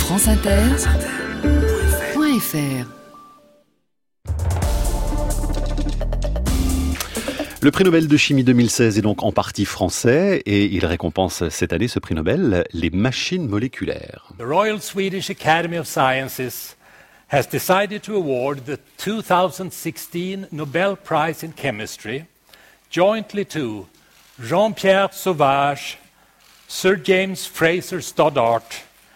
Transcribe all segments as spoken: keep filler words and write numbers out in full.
France Inter point F R. Le prix Nobel de chimie deux mille seize est donc en partie français et il récompense cette année, ce prix Nobel, les machines moléculaires. The Royal Swedish Academy of Sciences has decided to award the two thousand sixteen Nobel Prize in Chemistry jointly to Jean-Pierre Sauvage, Sir James Fraser Stoddart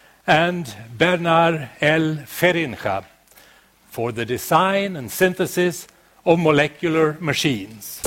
and Bernard L. Feringa for the design and synthesis of molecular machines.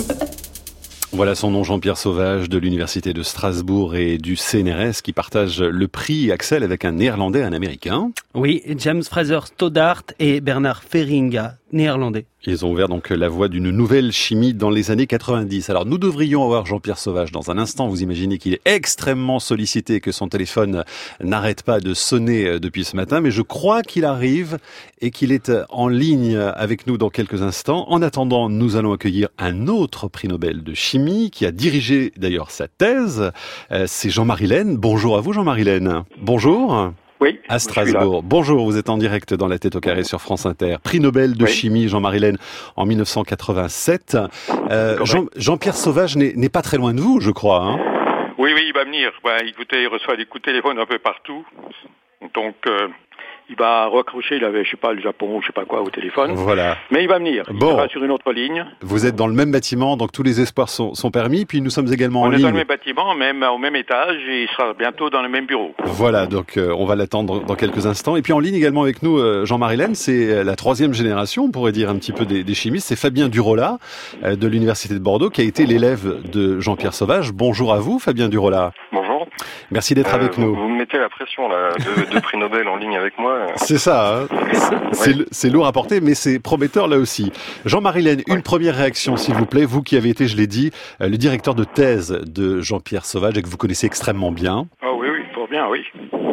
Voilà son nom, Jean-Pierre Sauvage de l'Université de Strasbourg et du C N R S qui partage le prix Axel avec un Néerlandais et un Américain. Oui, James Fraser Stoddart et Bernard Feringa, néerlandais. Ils ont ouvert donc la voie d'une nouvelle chimie dans les années quatre-vingt-dix. Alors nous devrions avoir Jean-Pierre Sauvage dans un instant. Vous imaginez qu'il est extrêmement sollicité, que son téléphone n'arrête pas de sonner depuis ce matin. Mais je crois qu'il arrive et qu'il est en ligne avec nous dans quelques instants. En attendant, nous allons accueillir un autre prix Nobel de chimie qui a dirigé d'ailleurs sa thèse. C'est Jean-Marie Lehn. Bonjour à vous Jean-Marie Lehn. Bonjour. Oui, à Strasbourg. Bonjour, vous êtes en direct dans La Tête au Carré sur France Inter. Prix Nobel de oui. chimie, Jean-Marie Lehn, en dix-neuf cent quatre-vingt-sept. Euh, Jean, Jean-Pierre Sauvage n'est, n'est pas très loin de vous, je crois. Hein. Oui, oui, il va venir. Bah, écoutez, il reçoit des coups de téléphone un peu partout. Donc, euh, il va recrocher, il avait, je sais pas, le Japon, je sais pas quoi, au téléphone. Voilà. Mais il va venir. Il bon. sera sur une autre ligne. Vous êtes dans le même bâtiment, donc tous les espoirs sont, sont permis. Puis nous sommes également on en ligne. ligne. On est dans le même bâtiment, même au même étage, et il sera bientôt dans le même bureau. Voilà, donc euh, on va l'attendre dans quelques instants. Et puis en ligne également avec nous, euh, Jean-Marie Lehn, c'est la troisième génération, on pourrait dire un petit peu des, des chimistes. C'est Fabien Durolla euh, de l'Université de Bordeaux, qui a été l'élève de Jean-Pierre Sauvage. Bonjour à vous, Fabien Durolla. Bonjour. Merci d'être euh, avec vous, nous. Vous me mettez la pression là, de, de prix Nobel en ligne avec moi. C'est ça, hein. c'est, oui. c'est lourd à porter, mais c'est prometteur là aussi. Jean-Marie Lehn, une oui. première réaction s'il vous plaît, vous qui avez été, je l'ai dit, le directeur de thèse de Jean-Pierre Sauvage et que vous connaissez extrêmement bien. Ah oh, oui, oui, fort bien, oui.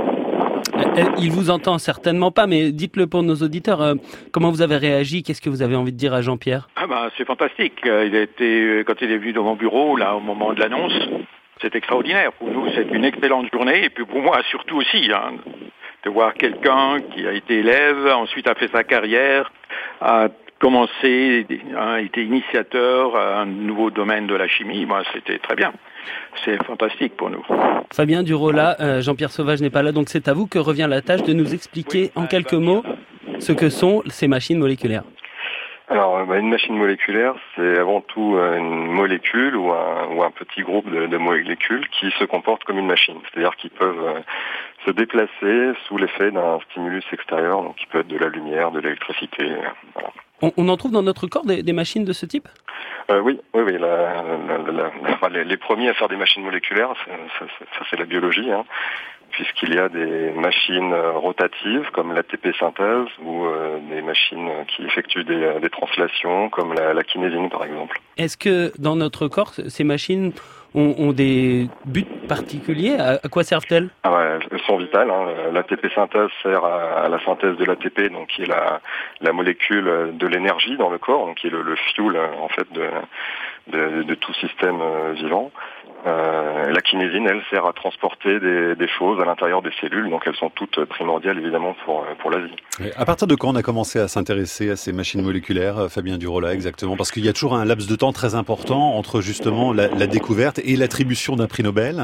Il vous entend certainement pas, mais dites-le pour nos auditeurs. Euh, comment vous avez réagi? Qu'est-ce que vous avez envie de dire à Jean-Pierre? Ah ben, c'est fantastique. Il a été, quand il est venu dans mon bureau, là, au moment de l'annonce, c'est extraordinaire. Pour nous, c'est une excellente journée. Et puis pour moi, surtout aussi, hein, de voir quelqu'un qui a été élève, ensuite a fait sa carrière, a commencé, a été initiateur à un nouveau domaine de la chimie. Moi, c'était très bien. C'est fantastique pour nous. Fabien Durolla, euh, Jean-Pierre Sauvage n'est pas là, donc c'est à vous que revient la tâche de nous expliquer oui, en quelques mots ce que sont ces machines moléculaires. Alors, bah, une machine moléculaire, c'est avant tout une molécule ou un, ou un petit groupe de, de molécules qui se comportent comme une machine. C'est-à-dire qu'ils peuvent euh, se déplacer sous l'effet d'un stimulus extérieur, donc qui peut être de la lumière, de l'électricité. Voilà. On, on en trouve dans notre corps des, des machines de ce type ? euh, Oui, oui, oui. La, la, la, la, enfin, les, les premiers à faire des machines moléculaires, ça, ça, ça c'est la biologie, hein, puisqu'il y a des machines rotatives comme l'A T P synthèse ou euh, des machines qui effectuent des, des translations comme la, la kinésine par exemple. Est-ce que dans notre corps, ces machines ont, ont des buts particuliers? À, à quoi servent-elles? Ah ouais, elles sont vitales. Hein. L'A T P synthèse sert à, à la synthèse de l'A T P, donc qui est la, la molécule de l'énergie dans le corps, donc qui est le, le fuel en fait de, de, de tout système vivant. Euh, la kinésine, elle, sert à transporter des, des choses à l'intérieur des cellules, donc elles sont toutes primordiales évidemment pour, pour la vie. Et à partir de quand on a commencé à s'intéresser à ces machines moléculaires, Fabien Durolla, exactement? Parce qu'il y a toujours un laps de temps très important entre justement la, la découverte et l'attribution d'un prix Nobel.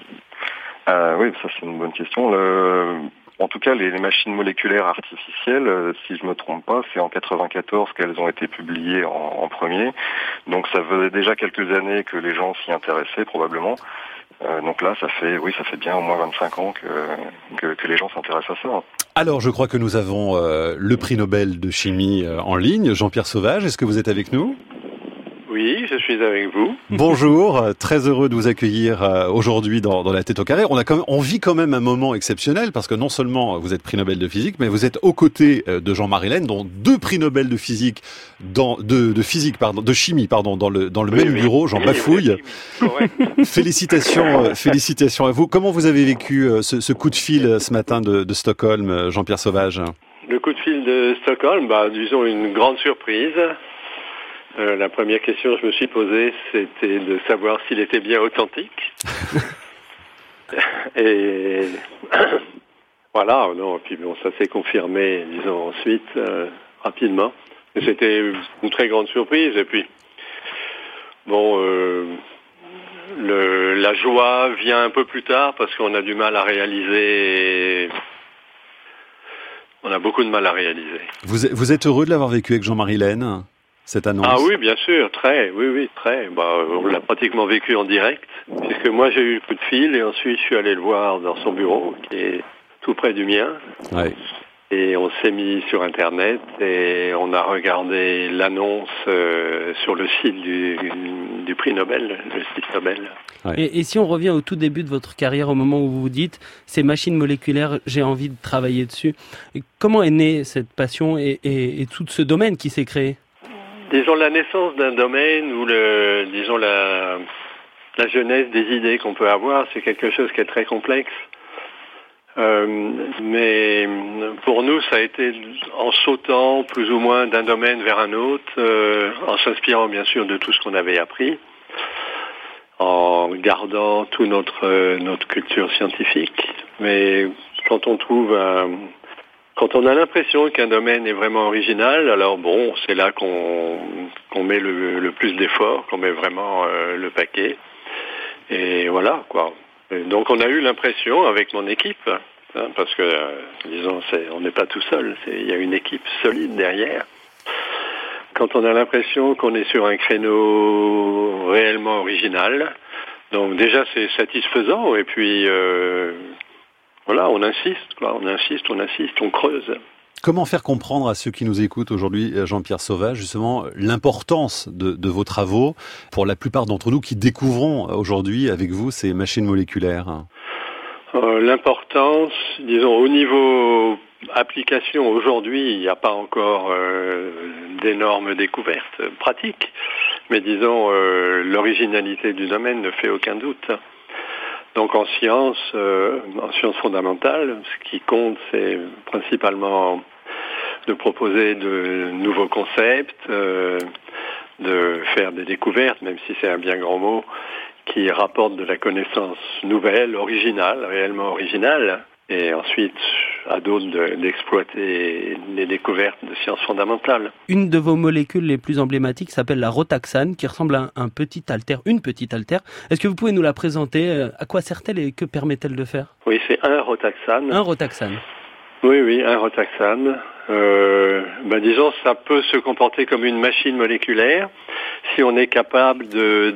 Euh, oui, ça c'est une bonne question. Le... En tout cas, les, les machines moléculaires artificielles, euh, si je me trompe pas, c'est en quatre-vingt-quatorze qu'elles ont été publiées en, en premier. Donc ça faisait déjà quelques années que les gens s'y intéressaient probablement. Euh, donc là, ça fait, oui, ça fait bien au moins vingt-cinq ans que, que, que les gens s'intéressent à ça. Alors, je crois que nous avons euh, le prix Nobel de chimie euh, en ligne. Jean-Pierre Sauvage, est-ce que vous êtes avec nous ? Oui, je suis avec vous. Bonjour, très heureux de vous accueillir aujourd'hui dans, dans La Tête au Carré. On, a quand même, on vit quand même un moment exceptionnel parce que non seulement vous êtes prix Nobel de physique, mais vous êtes aux côtés de Jean-Marie Lehn, dont deux prix Nobel de physique, dans, de, de physique, pardon, de chimie, pardon, dans le, dans le oui, même oui. bureau. J'en oui, bafouille. Oui, félicitations, félicitations à vous. Comment vous avez vécu ce, ce coup de fil ce matin de, de Stockholm, Jean-Pierre Sauvage? Le coup de fil de Stockholm, bah, disons une grande surprise. Euh, la première question que je me suis posée, c'était de savoir s'il était bien authentique. Et Voilà, non, puis bon, ça s'est confirmé, disons, ensuite, euh, rapidement. Et c'était une très grande surprise. Et puis, bon, euh, le, la joie vient un peu plus tard parce qu'on a du mal à réaliser. On a beaucoup de mal à réaliser. Vous êtes, vous êtes heureux de l'avoir vécu avec Jean-Marie Laine, cette annonce? Ah oui, bien sûr, très, oui, oui, très. Bah, on l'a pratiquement vécu en direct, puisque moi j'ai eu le coup de fil et ensuite je suis allé le voir dans son bureau, qui est tout près du mien. Ouais. Et on s'est mis sur Internet et on a regardé l'annonce euh, sur le site du, du prix Nobel, le site Nobel. Ouais. Et, et si on revient au tout début de votre carrière, au moment où vous vous dites « ces machines moléculaires, j'ai envie de travailler dessus », comment est née cette passion et, et, et tout ce domaine qui s'est créé? Disons la naissance d'un domaine ou le, disons la, la genèse des idées qu'on peut avoir, c'est quelque chose qui est très complexe. Euh, mais pour nous, ça a été en sautant plus ou moins d'un domaine vers un autre, euh, en s'inspirant bien sûr de tout ce qu'on avait appris, en gardant toute notre euh, notre culture scientifique. Mais quand on trouve un, quand on a l'impression qu'un domaine est vraiment original, alors bon, c'est là qu'on qu'on met le, le plus d'efforts, qu'on met vraiment euh, le paquet. Et voilà quoi. Et donc on a eu l'impression avec mon équipe, hein, parce que euh, disons c'est, on n'est pas tout seul, c'est, il y a une équipe solide derrière. Quand on a l'impression qu'on est sur un créneau réellement original, donc déjà c'est satisfaisant et puis euh, voilà, on insiste, quoi, on insiste, on insiste, on creuse. Comment faire comprendre à ceux qui nous écoutent aujourd'hui, Jean-Pierre Sauvage, justement l'importance de, de vos travaux pour la plupart d'entre nous qui découvrons aujourd'hui avec vous ces machines moléculaires? euh, L'importance, disons, au niveau application, aujourd'hui, il n'y a pas encore euh, d'énormes découvertes pratiques, mais disons, euh, l'originalité du domaine ne fait aucun doute. Donc en sciences, euh, en sciences fondamentales, ce qui compte, c'est principalement de proposer de nouveaux concepts, euh, de faire des découvertes, même si c'est un bien grand mot, qui rapportent de la connaissance nouvelle, originale, réellement originale, et ensuite à d'autres de, d'exploiter les découvertes de sciences fondamentales. Une de vos molécules les plus emblématiques s'appelle la rotaxane, qui ressemble à un petit altère, une petite altère. Est-ce que vous pouvez nous la présenter? À quoi sert-elle et que permet-elle de faire? Oui, c'est un rotaxane. Un rotaxane. Oui, oui, un rotaxane. Euh, ben disons, ça peut se comporter comme une machine moléculaire si on est capable de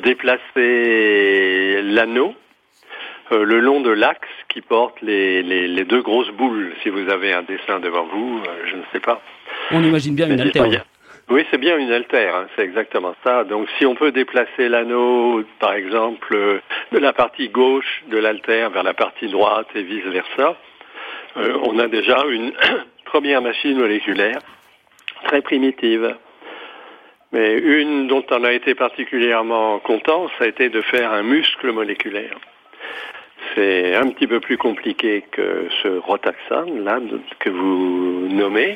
déplacer l'anneau euh, le long de l'axe qui porte les, les, les deux grosses boules. Si vous avez un dessin devant vous, euh, je ne sais pas. On imagine bien une altère. Oui, c'est bien une altère, hein, c'est exactement ça. Donc si on peut déplacer l'anneau, par exemple, euh, de la partie gauche de l'altère vers la partie droite et vice-versa, euh, on a déjà une première machine moléculaire très primitive. Mais une dont on a été particulièrement content, ça a été de faire un muscle moléculaire. C'est un petit peu plus compliqué que ce rotaxane, là, que vous nommez,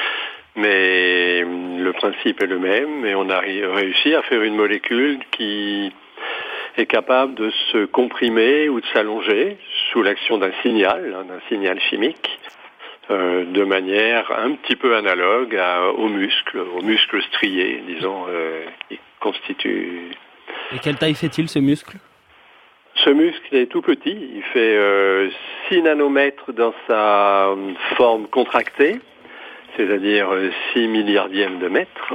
mais le principe est le même, et on a réussi à faire une molécule qui est capable de se comprimer ou de s'allonger sous l'action d'un signal, d'un signal chimique, euh, de manière un petit peu analogue à, aux muscles, aux muscles striés, disons, euh, qui constituent... Et quelle taille fait-il, ce muscle ? Ce muscle est tout petit, il fait euh, six nanomètres dans sa forme contractée, c'est-à-dire six milliardièmes de mètre,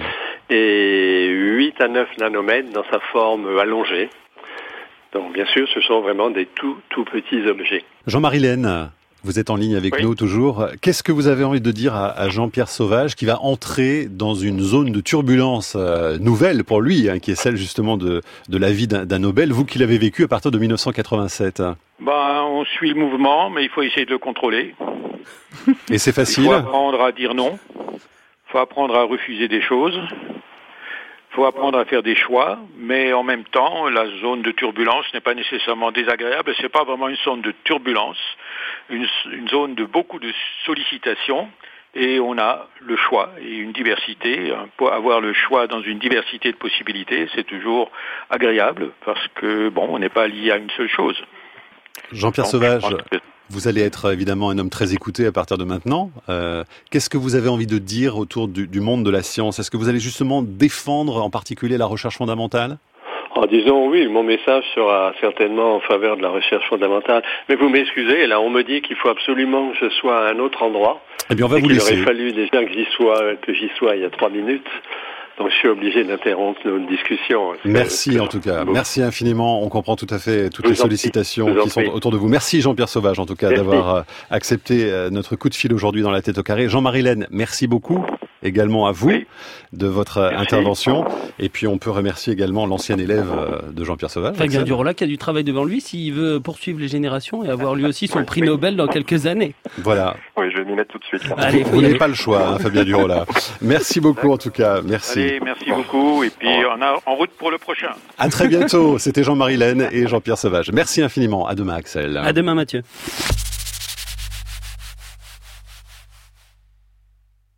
et huit à neuf nanomètres dans sa forme allongée. Donc bien sûr, ce sont vraiment des tout, tout petits objets. Jean-Marie Laine, vous êtes en ligne avec oui. nous toujours. Qu'est-ce que vous avez envie de dire à, à Jean-Pierre Sauvage qui va entrer dans une zone de turbulence euh, nouvelle pour lui, hein, qui est celle justement de, de la vie d'un, d'un Nobel, vous qui l'avez vécu à partir de dix-neuf cent quatre-vingt-sept? Ben, on suit le mouvement, mais il faut essayer de le contrôler. Et c'est facile? Il faut apprendre à dire non. Il faut apprendre à refuser des choses. Il faut apprendre à faire des choix, mais en même temps, la zone de turbulence n'est pas nécessairement désagréable. C'est pas vraiment une zone de turbulence, une, une zone de beaucoup de sollicitations, et on a le choix et une diversité. Pour avoir le choix dans une diversité de possibilités, c'est toujours agréable parce que bon, on n'est pas lié à une seule chose. Jean-Pierre Donc, Sauvage, je pense que- vous allez être évidemment un homme très écouté à partir de maintenant. Euh, qu'est-ce que vous avez envie de dire autour du, du monde de la science? Est-ce que vous allez justement défendre en particulier la recherche fondamentale? En disant oui, mon message sera certainement en faveur de la recherche fondamentale. Mais vous m'excusez, là on me dit qu'il faut absolument que je sois à un autre endroit. Eh bien, on va et vous qu'il laisser. aurait fallu déjà que j'y sois, que j'y sois il y a trois minutes. Donc je suis obligé d'interrompre notre discussion. Merci C'est- en tout cas. Bon. Merci infiniment. On comprend tout à fait toutes Je les vous en prie. sollicitations Je vous en qui sont prie. autour de vous. Merci Jean-Pierre Sauvage en tout cas Merci. d'avoir euh, accepté euh, notre coup de fil aujourd'hui dans la tête au carré. Jean-Marie Laine, merci beaucoup également à vous Oui. de votre euh, Merci. intervention. Et puis on peut remercier également l'ancien élève euh, de Jean-Pierre Sauvage. Fabien Axel. Durola qui a du travail devant lui s'il veut poursuivre les générations et avoir lui aussi son prix Nobel dans quelques années. Voilà. Oui, je vais m'y mettre tout de suite. là. Allez, faut Vous y n'avez aller. pas le choix, hein, Fabien Durola. Merci beaucoup en tout cas. Merci. Allez, merci beaucoup. Et puis, on a en route pour le prochain. À très bientôt. C'était Jean-Marie Laine et Jean-Pierre Sauvage. Merci infiniment. À demain Axel. À demain Mathieu.